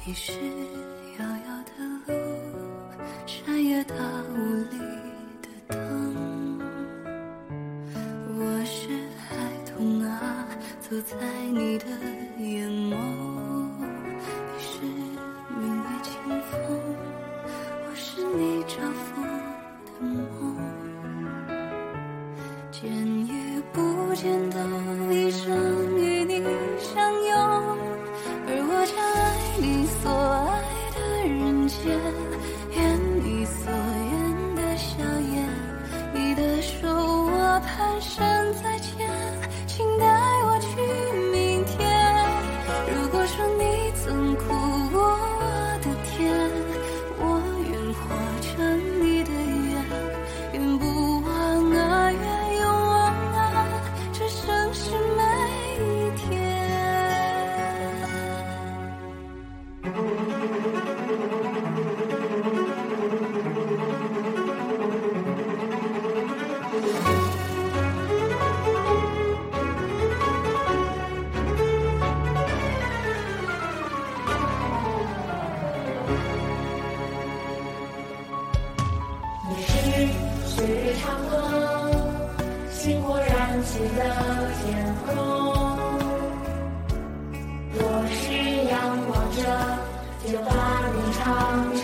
你是遥遥的路，山野大雾里的灯。我是孩童啊，走在你的眼眸。你是明月清风，我是你照拂的梦。见与不见都一生与你相拥，而我将爱你所爱的人间，愿你所愿的笑颜。你的手我蹒跚再见，请带我去明天。如果说你曾哭过我的甜，我愿活成你的愿，愿不忘啊，愿永忘啊，这生是每一天。 你是岁月长河，星火燃起的天空。我是仰望着，就把你唱